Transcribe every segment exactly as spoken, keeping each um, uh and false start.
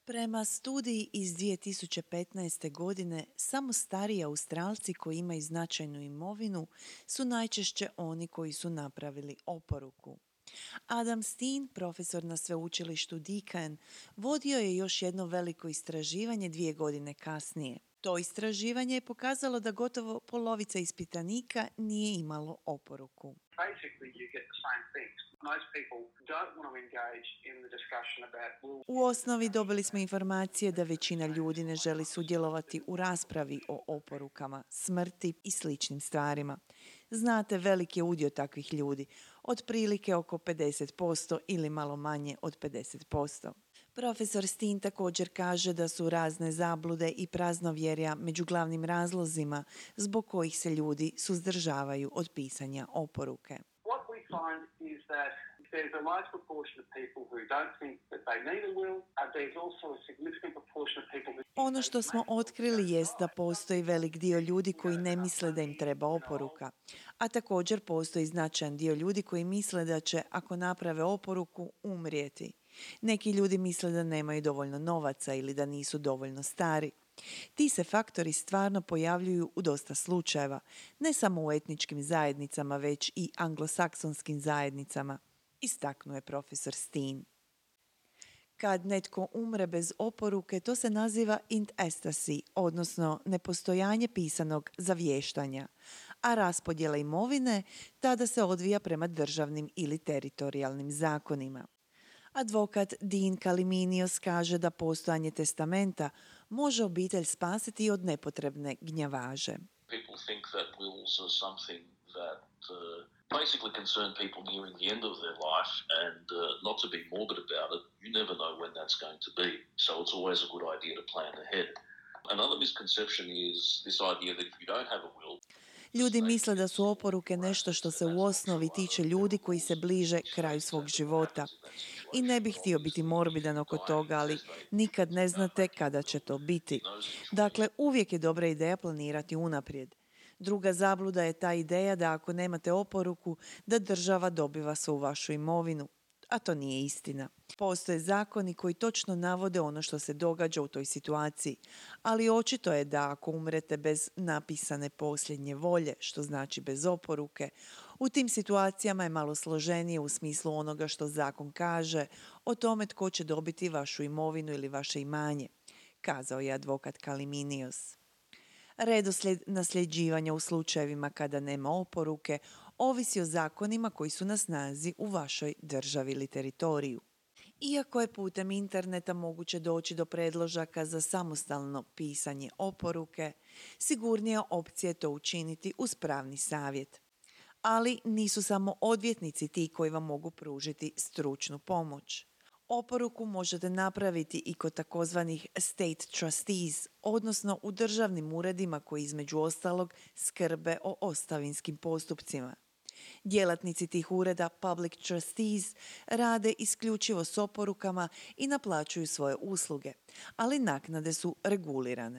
Prema studiji iz dvije tisuće petnaeste. godine, samo stariji Australci koji imaju značajnu imovinu su najčešće oni koji su napravili oporuku. Adam Steen, profesor na sveučilištu Deakin, vodio je još jedno veliko istraživanje dvije godine kasnije. To istraživanje je pokazalo da gotovo polovica ispitanika nije imalo oporuku. Basically, you get the same things. Most people don't want to engage in the discussion about will. U osnovi dobili smo informacije da većina ljudi ne želi sudjelovati u raspravi o oporukama, smrti i sličnim stvarima. Znate, velik je udio takvih ljudi, otprilike oko pedeset posto ili malo manje od pedeset posto. Profesor Steen također kaže da su razne zablude i praznovjerja među glavnim razlozima zbog kojih se ljudi suzdržavaju od pisanja oporuke. What we find is that there's a large proportion of people who don't think that they need a will. Uh, there's also a significant proportion of people who... Ono što smo otkrili jest da postoji velik dio ljudi koji ne misle da im treba oporuka, a također postoji značajan dio ljudi koji misle da će, ako naprave oporuku, umrijeti. Neki ljudi misle da nemaju dovoljno novaca ili da nisu dovoljno stari. Ti se faktori stvarno pojavljuju u dosta slučajeva, ne samo u etničkim zajednicama, već i anglosaksonskim zajednicama, istaknuo je profesor Steen. Kad netko umre bez oporuke, to se naziva intestacy, odnosno nepostojanje pisanog zavještanja, a raspodjela imovine tada se odvija prema državnim ili teritorijalnim zakonima. Advokat Dean Kaliminios kaže da postojanje testamenta može obitelj spasiti od nepotrebne gnjavaže. People think that wills are something that uh, basically concern people nearing the end of their life, and uh, not to be morbid about it, you never know when that's going to be. So it's always a good idea to plan ahead. Another misconception is this idea that if you don't have a will, ljudi misle da su oporuke nešto što se u osnovi tiče ljudi koji se bliže kraju svog života. I ne bih htio biti morbidan oko toga, ali nikad ne znate kada će to biti. Dakle, uvijek je dobra ideja planirati unaprijed. Druga zabluda je ta ideja da ako nemate oporuku, da država dobiva svu vašu imovinu. A to nije istina. Postoje zakoni koji točno navode ono što se događa u toj situaciji, ali očito je da ako umrete bez napisane posljednje volje, što znači bez oporuke, u tim situacijama je malo složenije u smislu onoga što zakon kaže o tome tko će dobiti vašu imovinu ili vaše imanje, kazao je advokat Kaliminios. Redoslijed nasljeđivanja u slučajevima kada nema oporuke ovisi o zakonima koji su na snazi u vašoj državi ili teritoriju. Iako je putem interneta moguće doći do predložaka za samostalno pisanje oporuke, sigurnija opcija je to učiniti uz pravni savjet. Ali nisu samo odvjetnici ti koji vam mogu pružiti stručnu pomoć. Oporuku možete napraviti i kod takozvanih state trustees, odnosno u državnim uredima koji između ostalog skrbe o ostavinskim postupcima. Djelatnici tih ureda, public trustees, rade isključivo s oporukama i naplaćuju svoje usluge, ali naknade su regulirane.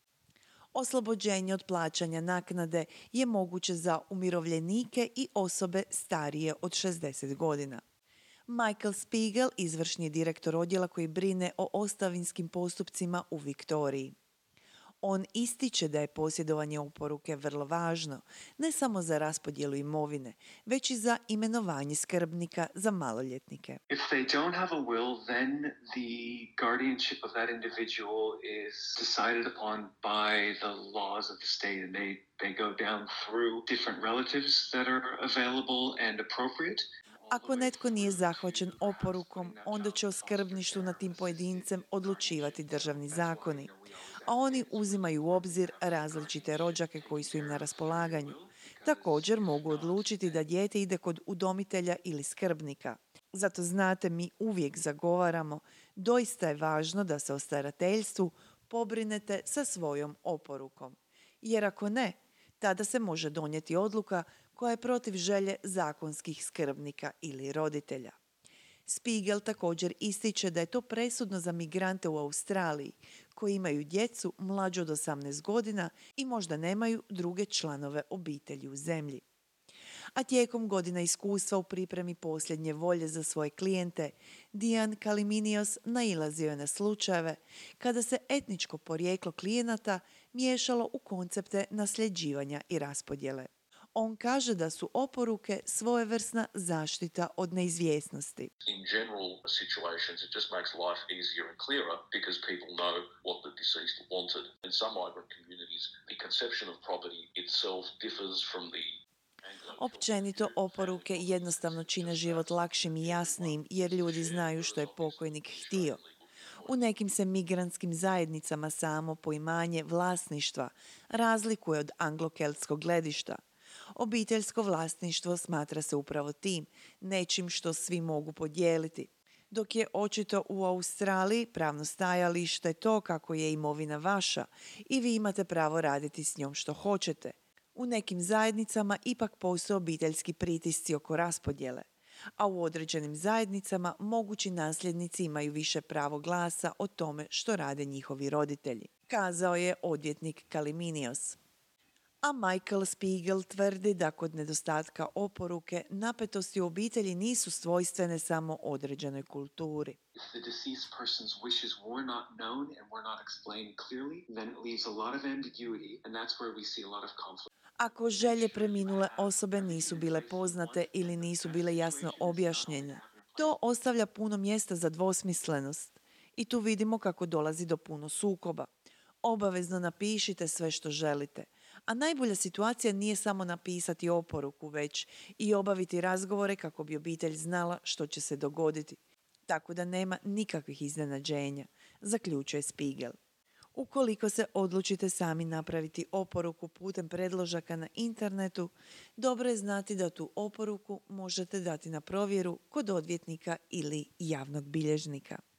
Oslobođenje od plaćanja naknade je moguće za umirovljenike i osobe starije od šezdeset godina. Michael Spiegel, izvršni direktor odjela koji brine o ostavinskim postupcima u Viktoriji. On ističe da je posjedovanje oporuke vrlo važno, ne samo za raspodjelu imovine, već i za imenovanje skrbnika za maloljetnike. If they don't have a will, then the guardianship of that individual is decided upon by the laws of the state, and they, they go down through different relatives that are available and appropriate. Ako netko nije zahvaćen oporukom, onda će o skrbništvu nad tim pojedincem odlučivati državni zakoni, a oni uzimaju u obzir različite rođake koji su im na raspolaganju. Također mogu odlučiti da dijete ide kod udomitelja ili skrbnika. Zato znate, mi uvijek zagovaramo, doista je važno da se o starateljstvu pobrinete sa svojom oporukom. Jer ako ne, tada se može donijeti odluka koja je protiv želje zakonskih skrbnika ili roditelja. Spiegel također ističe da je to presudno za migrante u Australiji koji imaju djecu mlađu od osamnaest godina i možda nemaju druge članove obitelji u zemlji. A tijekom godina iskustva u pripremi posljednje volje za svoje klijente, Dian Kaliminios nailazio je na slučajeve kada se etničko porijeklo klijenata miješalo u koncepte nasljeđivanja i raspodjele. On kaže da su oporuke svojevrsna zaštita od neizvjesnosti. In general situations, it just makes life easier and clearer because people know what the deceased wanted. In some migrant communities, the conception of property itself differs from the Općenito, oporuke jednostavno čine život lakšim i jasnijim jer ljudi znaju što je pokojnik htio. U nekim se migrantskim zajednicama samo poimanje vlasništva razlikuje od anglokeltskog gledišta. Obiteljsko vlasništvo smatra se upravo tim, nečim što svi mogu podijeliti. Dok je očito u Australiji pravno stajalište to kako je imovina vaša i vi imate pravo raditi s njom što hoćete. U nekim zajednicama ipak postoje obiteljski pritisci oko raspodjele, a u određenim zajednicama mogući nasljednici imaju više pravo glasa o tome što rade njihovi roditelji, kazao je odvjetnik Kaliminios. A Michael Spiegel tvrdi da kod nedostatka oporuke napetosti u obitelji nisu svojstvene samo određenoj kulturi. If the deceased person's wishes were not known and were not explained clearly, then it leaves a lot of ambiguity, and that's where we see a lot of conflict. Ako želje preminule osobe nisu bile poznate ili nisu bile jasno objašnjene, to ostavlja puno mjesta za dvosmislenost. I tu vidimo kako dolazi do puno sukoba. Obavezno napišite sve što želite. A najbolja situacija nije samo napisati oporuku, već i obaviti razgovore kako bi obitelj znala što će se dogoditi. Tako da nema nikakvih iznenađenja, zaključuje Spiegel. Ukoliko se odlučite sami napraviti oporuku putem predložaka na internetu, dobro je znati da tu oporuku možete dati na provjeru kod odvjetnika ili javnog bilježnika.